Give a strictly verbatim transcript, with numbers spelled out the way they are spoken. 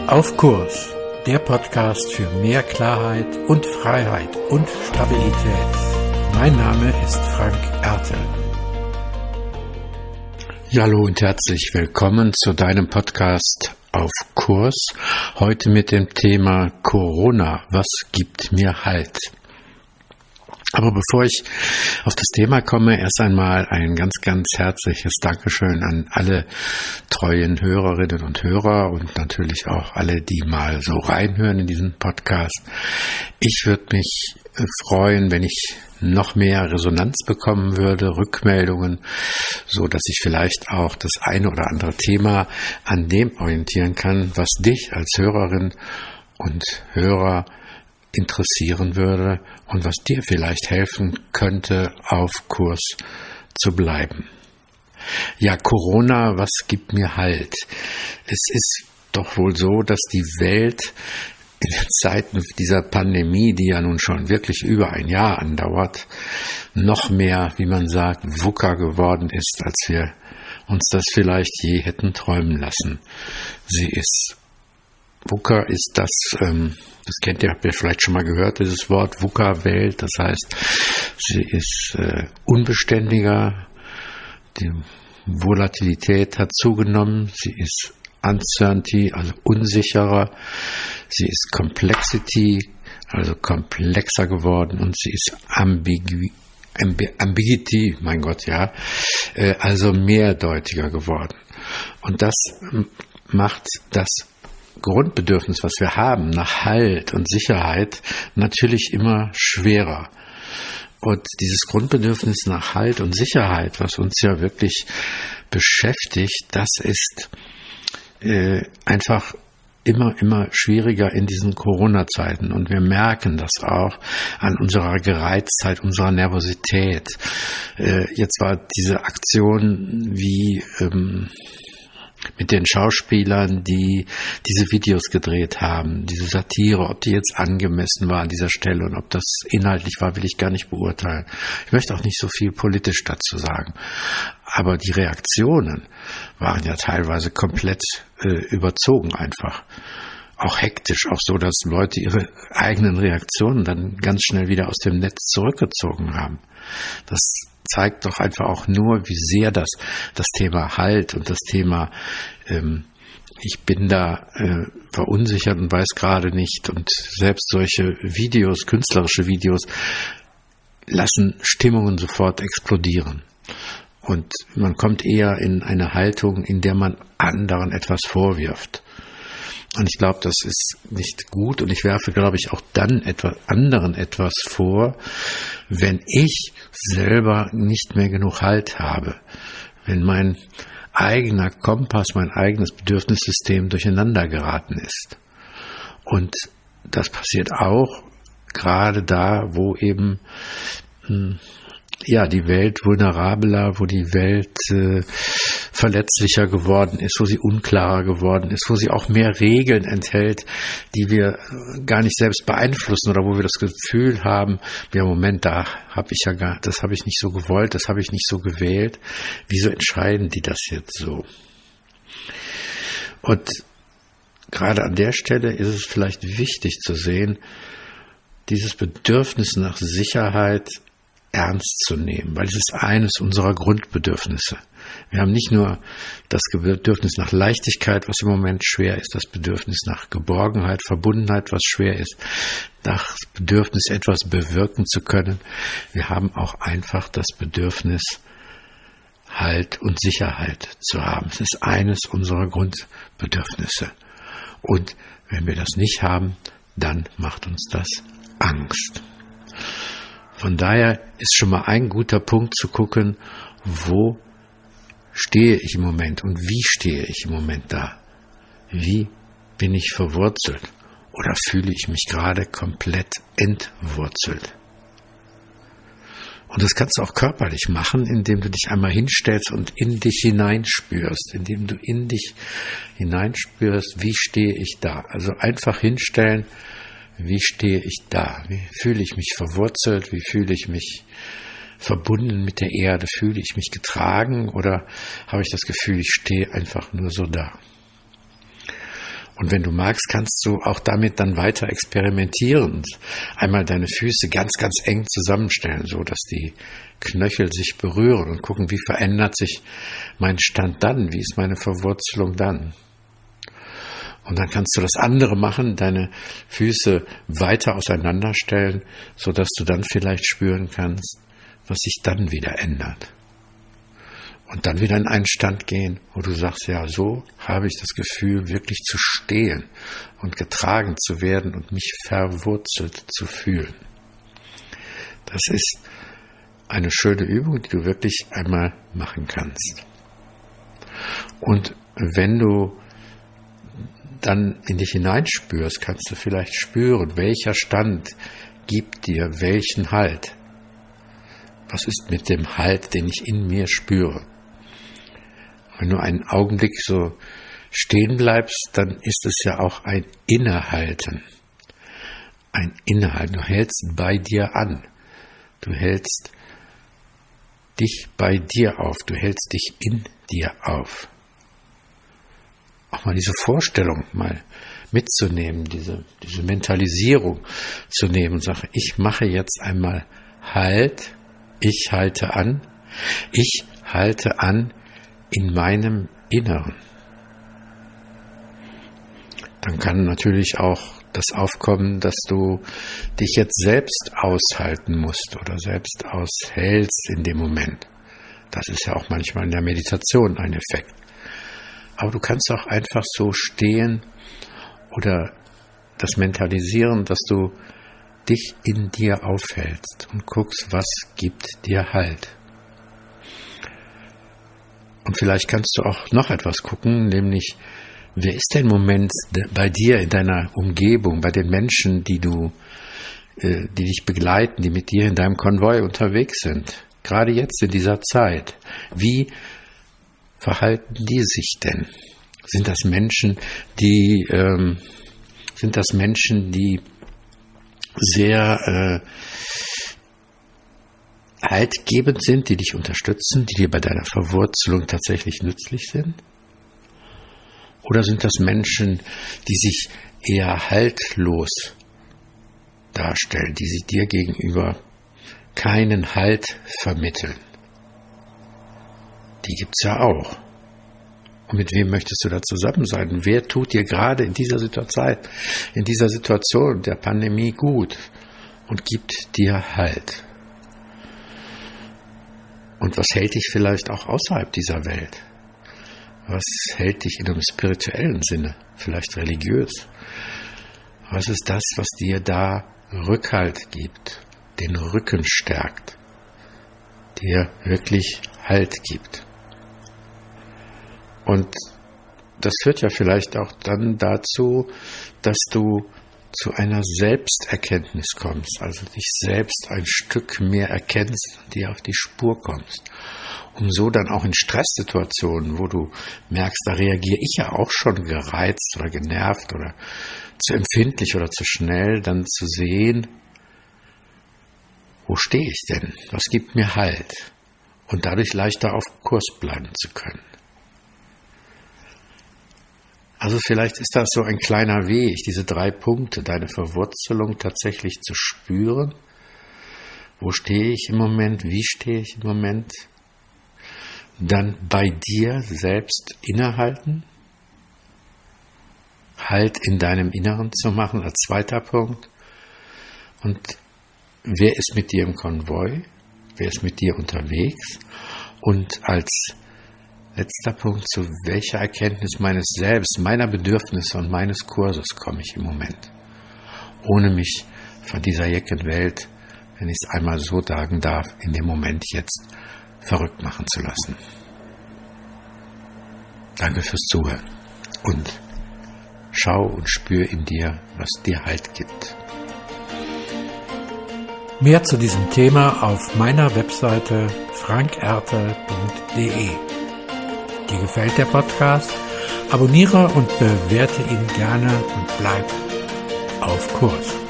Auf Kurs, der Podcast für mehr Klarheit und Freiheit und Stabilität. Mein Name ist Frank Ertel. Ja, hallo und herzlich willkommen zu deinem Podcast Auf Kurs. Heute mit dem Thema Corona. Was gibt mir Halt? Aber bevor ich auf das Thema komme, erst einmal ein ganz, ganz herzliches Dankeschön an alle treuen Hörerinnen und Hörer und natürlich auch alle, die mal so reinhören in diesen Podcast. Ich würde mich freuen, wenn ich noch mehr Resonanz bekommen würde, Rückmeldungen, so dass ich vielleicht auch das eine oder andere Thema an dem orientieren kann, was dich als Hörerin und Hörer interessieren würde und was dir vielleicht helfen könnte, auf Kurs zu bleiben. Ja, Corona, was gibt mir Halt? Es ist doch wohl so, dass die Welt in den Zeiten dieser Pandemie, die ja nun schon wirklich über ein Jahr andauert, noch mehr, wie man sagt, V U C A geworden ist, als wir uns das vielleicht je hätten träumen lassen. Sie ist V U C A ist das, ähm, das kennt ihr, habt ihr vielleicht schon mal gehört, dieses Wort V U C A-Welt. Das heißt, sie ist äh, unbeständiger, die Volatilität hat zugenommen, sie ist Uncertainty, also unsicherer, sie ist Complexity, also komplexer geworden und sie ist Ambigu Ambiguity, mein Gott, ja, äh, also mehrdeutiger geworden. Und das macht das Grundbedürfnis, was wir haben, nach Halt und Sicherheit, natürlich immer schwerer. Und dieses Grundbedürfnis nach Halt und Sicherheit, was uns ja wirklich beschäftigt, das ist äh, einfach immer, immer schwieriger in diesen Corona-Zeiten. Und wir merken das auch an unserer Gereiztheit, unserer Nervosität. Äh, jetzt war diese Aktion wie ähm, mit den Schauspielern, die diese Videos gedreht haben, diese Satire, ob die jetzt angemessen war an dieser Stelle und ob das inhaltlich war, will ich gar nicht beurteilen. Ich möchte auch nicht so viel politisch dazu sagen. Aber die Reaktionen waren ja teilweise komplett äh, überzogen einfach. Auch hektisch, auch so, dass Leute ihre eigenen Reaktionen dann ganz schnell wieder aus dem Netz zurückgezogen haben. Das zeigt doch einfach auch nur, wie sehr das das Thema Halt und das Thema ähm, ich bin da äh, verunsichert und weiß gerade nicht, und selbst solche Videos, künstlerische Videos, lassen Stimmungen sofort explodieren. Und man kommt eher in eine Haltung, in der man anderen etwas vorwirft. Und ich glaube, das ist nicht gut, und ich werfe, glaube ich, auch dann etwas, anderen etwas vor, wenn ich selber nicht mehr genug Halt habe, wenn mein eigener Kompass, mein eigenes Bedürfnissystem durcheinander geraten ist. Und das passiert auch gerade da, wo eben hm, ja, die Welt vulnerabler, wo die Welt äh, verletzlicher geworden ist, wo sie unklarer geworden ist, wo sie auch mehr Regeln enthält, die wir gar nicht selbst beeinflussen, oder wo wir das Gefühl haben, ja, Moment, da habe ich ja gar, das habe ich nicht so gewollt, das habe ich nicht so gewählt. Wieso entscheiden die das jetzt so? Und gerade an der Stelle ist es vielleicht wichtig zu sehen, dieses Bedürfnis nach Sicherheit ernst zu nehmen, weil es ist eines unserer Grundbedürfnisse. Wir haben nicht nur das Bedürfnis nach Leichtigkeit, was im Moment schwer ist, das Bedürfnis nach Geborgenheit, Verbundenheit, was schwer ist, das Bedürfnis, etwas bewirken zu können. Wir haben auch einfach das Bedürfnis, Halt und Sicherheit zu haben. Es ist eines unserer Grundbedürfnisse. Und wenn wir das nicht haben, dann macht uns das Angst. Von daher ist schon mal ein guter Punkt zu gucken, wo stehe ich im Moment und wie stehe ich im Moment da? Wie bin ich verwurzelt? Oder fühle ich mich gerade komplett entwurzelt? Und das kannst du auch körperlich machen, indem du dich einmal hinstellst und in dich hineinspürst, indem du in dich hineinspürst, wie stehe ich da? Also einfach hinstellen, wie stehe ich da? Wie fühle ich mich verwurzelt? Wie fühle ich mich verbunden mit der Erde? Fühle ich mich getragen oder habe ich das Gefühl, ich stehe einfach nur so da? Und wenn du magst, kannst du auch damit dann weiter experimentieren. Einmal deine Füße ganz, ganz eng zusammenstellen, so dass die Knöchel sich berühren und gucken, wie verändert sich mein Stand dann, wie ist meine Verwurzelung dann. Und dann kannst du das andere machen, deine Füße weiter auseinanderstellen, so dass du dann vielleicht spüren kannst, was sich dann wieder ändert. Und dann wieder in einen Stand gehen, wo du sagst, ja, so habe ich das Gefühl, wirklich zu stehen und getragen zu werden und mich verwurzelt zu fühlen. Das ist eine schöne Übung, die du wirklich einmal machen kannst. Und wenn du dann in dich hineinspürst, kannst du vielleicht spüren, welcher Stand gibt dir welchen Halt. Was ist mit dem Halt, den ich in mir spüre? Wenn du einen Augenblick so stehen bleibst, dann ist es ja auch ein Innehalten. Ein Innehalten. Du hältst bei dir an. Du hältst dich bei dir auf. Du hältst dich in dir auf. Auch mal diese Vorstellung mal mitzunehmen, diese, diese Mentalisierung zu nehmen und sagen, ich mache jetzt einmal Halt, ich halte an, ich halte an in meinem Inneren. Dann kann natürlich auch das aufkommen, dass du dich jetzt selbst aushalten musst oder selbst aushältst in dem Moment. Das ist ja auch manchmal in der Meditation ein Effekt. Aber du kannst auch einfach so stehen oder das mentalisieren, dass du dich in dir aufhältst und guckst, was gibt dir Halt. Und vielleicht kannst du auch noch etwas gucken, nämlich, wer ist denn im Moment bei dir in deiner Umgebung, bei den Menschen, die du, die dich begleiten, die mit dir in deinem Konvoi unterwegs sind, gerade jetzt in dieser Zeit? Wie verhalten die sich denn? Sind das Menschen, die ähm, sind das Menschen, die sehr äh, haltgebend sind, die dich unterstützen, die dir bei deiner Verwurzelung tatsächlich nützlich sind? Oder sind das Menschen, die sich eher haltlos darstellen, die sich dir gegenüber keinen Halt vermitteln? Die gibt's ja auch. Und mit wem möchtest du da zusammen sein? Wer tut dir gerade in dieser Situation, in dieser Situation der Pandemie gut und gibt dir Halt? Und was hält dich vielleicht auch außerhalb dieser Welt? Was hält dich in einem spirituellen Sinne, vielleicht religiös? Was ist das, was dir da Rückhalt gibt, den Rücken stärkt, dir wirklich Halt gibt? Und das führt ja vielleicht auch dann dazu, dass du zu einer Selbsterkenntnis kommst, also dich selbst ein Stück mehr erkennst und dir auf die Spur kommst, um so dann auch in Stresssituationen, wo du merkst, da reagiere ich ja auch schon gereizt oder genervt oder zu empfindlich oder zu schnell, dann zu sehen, wo stehe ich denn? Was gibt mir Halt? Und dadurch leichter auf Kurs bleiben zu können. Also vielleicht ist das so ein kleiner Weg, diese drei Punkte, deine Verwurzelung tatsächlich zu spüren. Wo stehe ich im Moment? Wie stehe ich im Moment? Dann bei dir selbst innehalten. Halt in deinem Inneren zu machen als zweiter Punkt. Und wer ist mit dir im Konvoi? Wer ist mit dir unterwegs? Und als letzter Punkt, zu welcher Erkenntnis meines Selbst, meiner Bedürfnisse und meines Kurses komme ich im Moment, ohne mich von dieser jecken Welt, wenn ich es einmal so sagen darf, in dem Moment jetzt verrückt machen zu lassen. Danke fürs Zuhören und schau und spür in dir, was dir Halt gibt. Mehr zu diesem Thema auf meiner Webseite frank erte punkt de. Dir gefällt der Podcast? Abonniere und bewerte ihn gerne und bleib auf Kurs.